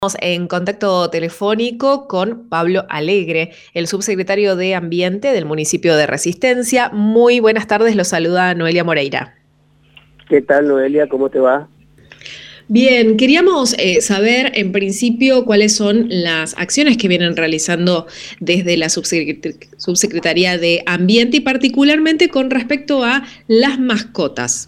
En contacto telefónico con Pablo Alegre, el subsecretario de Ambiente del municipio de Resistencia. Muy buenas tardes, lo saluda Noelia Moreira. ¿Qué tal, Noelia? ¿Cómo te va? Bien, queríamos saber en principio cuáles son las acciones que vienen realizando desde la Subsecretaría de Ambiente y particularmente con respecto a las mascotas.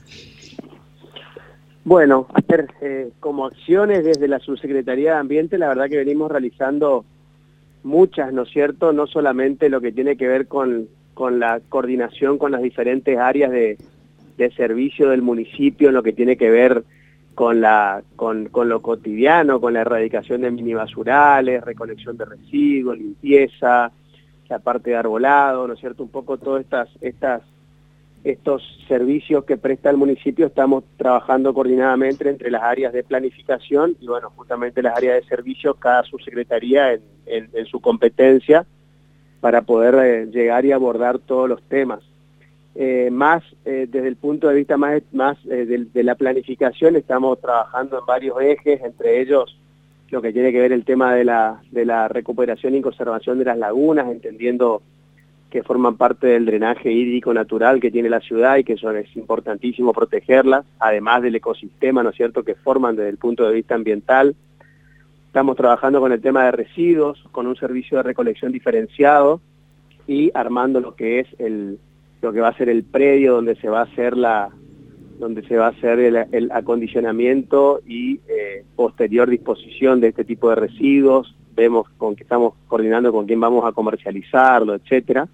Bueno, a ver, como acciones desde la Subsecretaría de Ambiente, la verdad que venimos realizando muchas, ¿no es cierto? No solamente lo que tiene que ver con la coordinación con las diferentes áreas de servicio del municipio, en lo que tiene que ver con lo cotidiano, con la erradicación de minibasurales, recolección de residuos, limpieza, la parte de arbolado, ¿no es cierto? Un poco todas estos servicios que presta el municipio. Estamos trabajando coordinadamente entre las áreas de planificación y, bueno, justamente las áreas de servicios, cada subsecretaría en su competencia, para poder llegar y abordar todos los temas. Desde el punto de vista de la planificación, estamos trabajando en varios ejes, entre ellos lo que tiene que ver el tema de la recuperación y conservación de las lagunas, entendiendo que forman parte del drenaje hídrico natural que tiene la ciudad y que eso es importantísimo protegerlas, además del ecosistema, ¿no es cierto?, que forman desde el punto de vista ambiental. Estamos trabajando con el tema de residuos, con un servicio de recolección diferenciado y armando lo que va a ser el predio donde se va a hacer el acondicionamiento y posterior disposición de este tipo de residuos. Vemos con que estamos coordinando con quién vamos a comercializarlo, etcétera.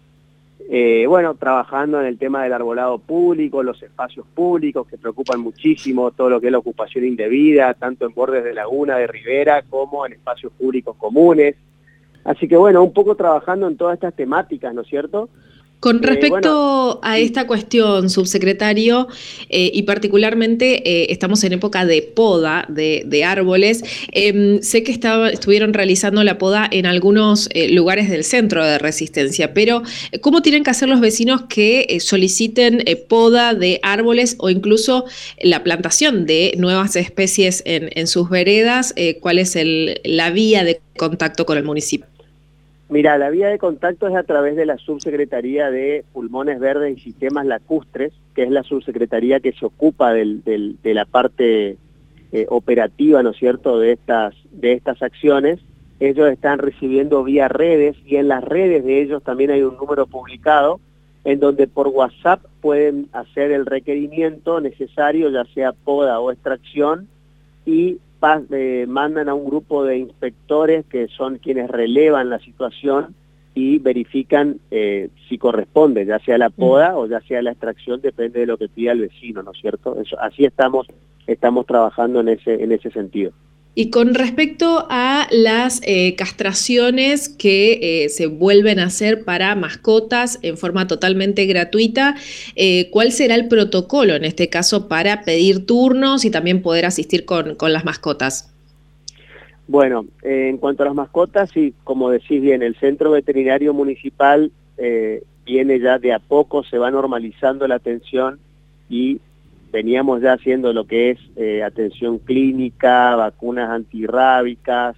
Bueno, trabajando en el tema del arbolado público, los espacios públicos que preocupan muchísimo, todo lo que es la ocupación indebida, tanto en bordes de laguna, de ribera, como en espacios públicos comunes. Así que bueno, un poco trabajando en todas estas temáticas, ¿no es cierto? Con Bueno, respecto a sí. esta cuestión, subsecretario, y particularmente estamos en época de poda de árboles, sé que estuvieron realizando la poda en algunos lugares del centro de Resistencia, pero ¿cómo tienen que hacer los vecinos que soliciten poda de árboles o incluso la plantación de nuevas especies en sus veredas? ¿Cuál es la vía de contacto con el municipio? Mira, la vía de contacto es a través de la Subsecretaría de Pulmones Verdes y Sistemas Lacustres, que es la subsecretaría que se ocupa de la parte operativa, ¿no es cierto?, de estas acciones. Ellos están recibiendo vía redes y en las redes de ellos también hay un número publicado en donde por WhatsApp pueden hacer el requerimiento necesario, ya sea poda o extracción, y mandan a un grupo de inspectores que son quienes relevan la situación y verifican si corresponde, ya sea la poda o ya sea la extracción, depende de lo que pida el vecino, ¿no es cierto? Así estamos trabajando en ese sentido. Y con respecto a las castraciones que se vuelven a hacer para mascotas en forma totalmente gratuita, ¿cuál será el protocolo en este caso para pedir turnos y también poder asistir con las mascotas? Bueno, en cuanto a las mascotas, sí, como decís bien, el centro veterinario municipal viene ya de a poco, se va normalizando la atención y veníamos ya haciendo lo que es atención clínica, vacunas antirrábicas,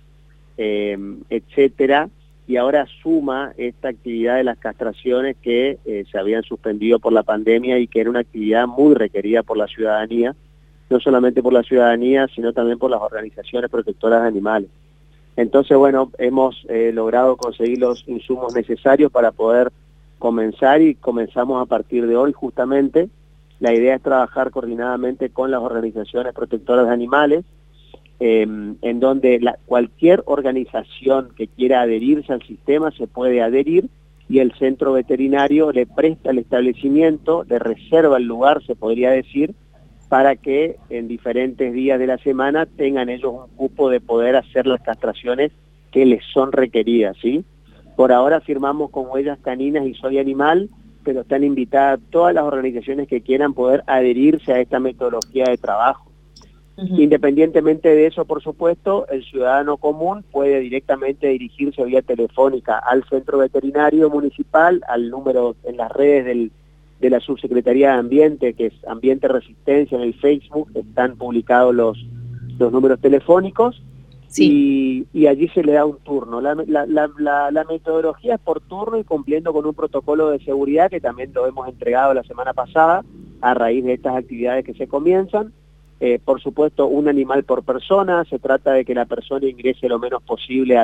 etcétera, y ahora suma esta actividad de las castraciones que se habían suspendido por la pandemia y que era una actividad muy requerida por la ciudadanía, no solamente por la ciudadanía, sino también por las organizaciones protectoras de animales. Entonces, bueno, hemos logrado conseguir los insumos necesarios para poder comenzar y comenzamos a partir de hoy justamente. La idea es trabajar coordinadamente con las organizaciones protectoras de animales, en donde cualquier organización que quiera adherirse al sistema se puede adherir y el centro veterinario le presta el establecimiento, le reserva el lugar, se podría decir, para que en diferentes días de la semana tengan ellos un cupo de poder hacer las castraciones que les son requeridas, ¿sí? Por ahora firmamos con Huellas Caninas y Soy Animal, pero están invitadas todas las organizaciones que quieran poder adherirse a esta metodología de trabajo. Independientemente de eso, por supuesto, el ciudadano común puede directamente dirigirse vía telefónica al centro veterinario municipal, al número en las redes de la Subsecretaría de Ambiente, que es Ambiente Resistencia en el Facebook, están publicados los números telefónicos, Sí. y allí se le da un turno. La metodología es por turno y cumpliendo con un protocolo de seguridad que también lo hemos entregado la semana pasada a raíz de estas actividades que se comienzan. Por supuesto, un animal por persona, se trata de que la persona ingrese lo menos posible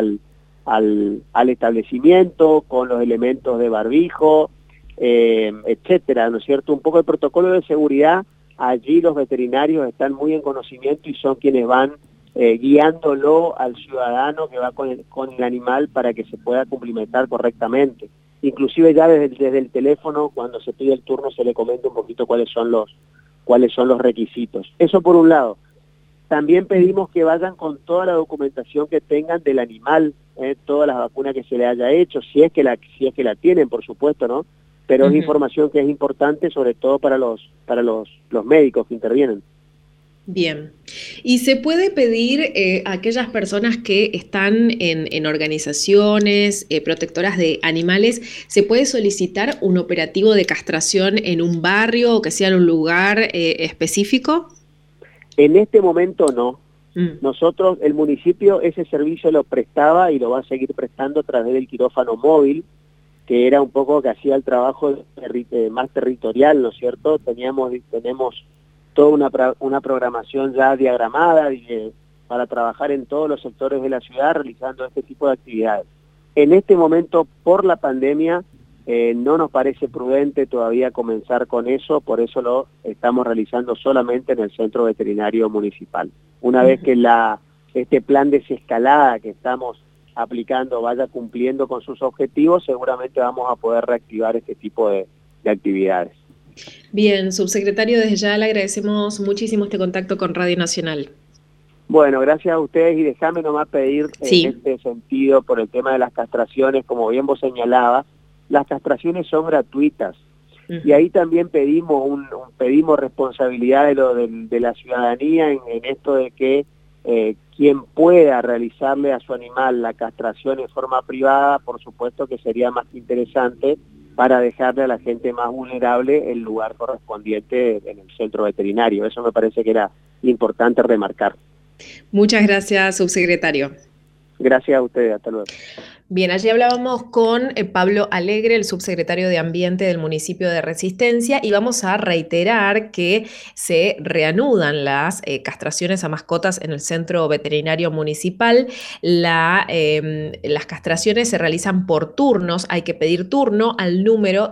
al establecimiento con los elementos de barbijo, etcétera, ¿no es cierto? Un poco el protocolo de seguridad, allí los veterinarios están muy en conocimiento y son quienes van guiándolo al ciudadano que va con el animal para que se pueda cumplimentar correctamente. Inclusive ya desde el teléfono, cuando se pide el turno, se le comenta un poquito cuáles son los requisitos. Eso por un lado. También pedimos que vayan con toda la documentación que tengan del animal, todas las vacunas que se le haya hecho, si es que la tienen, por supuesto, ¿no? Pero es información que es importante, sobre todo para los médicos que intervienen. Bien. ¿Y se puede pedir a aquellas personas que están en organizaciones protectoras de animales, se puede solicitar un operativo de castración en un barrio o que sea en un lugar específico? En este momento no. Nosotros, el municipio, ese servicio lo prestaba y lo va a seguir prestando a través del quirófano móvil, que era un poco que hacía el trabajo más territorial, ¿no es cierto? Tenemos toda una programación ya diagramada para trabajar en todos los sectores de la ciudad realizando este tipo de actividades. En este momento, por la pandemia, no nos parece prudente todavía comenzar con eso, por eso lo estamos realizando solamente en el Centro Veterinario Municipal. Una vez que este plan desescalada que estamos aplicando vaya cumpliendo con sus objetivos, seguramente vamos a poder reactivar este tipo de actividades. Bien, subsecretario, desde ya le agradecemos muchísimo este contacto con Radio Nacional. Bueno, gracias a ustedes y déjame nomás pedir en este sentido por el tema de las castraciones, como bien vos señalabas, las castraciones son gratuitas y ahí también pedimos responsabilidad de la ciudadanía en esto de que quien pueda realizarle a su animal la castración en forma privada, por supuesto que sería más interesante para dejarle a la gente más vulnerable el lugar correspondiente en el centro veterinario. Eso me parece que era importante remarcar. Muchas gracias, subsecretario. Gracias a ustedes, hasta luego. Bien, allí hablábamos con Pablo Alegre, el subsecretario de Ambiente del municipio de Resistencia, y vamos a reiterar que se reanudan las castraciones a mascotas en el centro veterinario municipal. Las castraciones se realizan por turnos, hay que pedir turno al número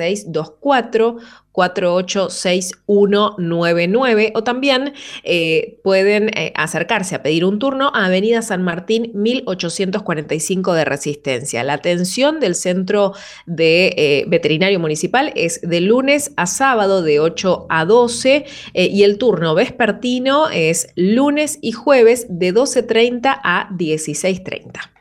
3624-486199 o también pueden acercarse a pedir un turno a Avenida San Martín 1845 de Resistencia. La atención del Centro de Veterinario Municipal es de lunes a sábado de 8 a 12 y el turno vespertino es lunes y jueves de 12:30 a 16:30.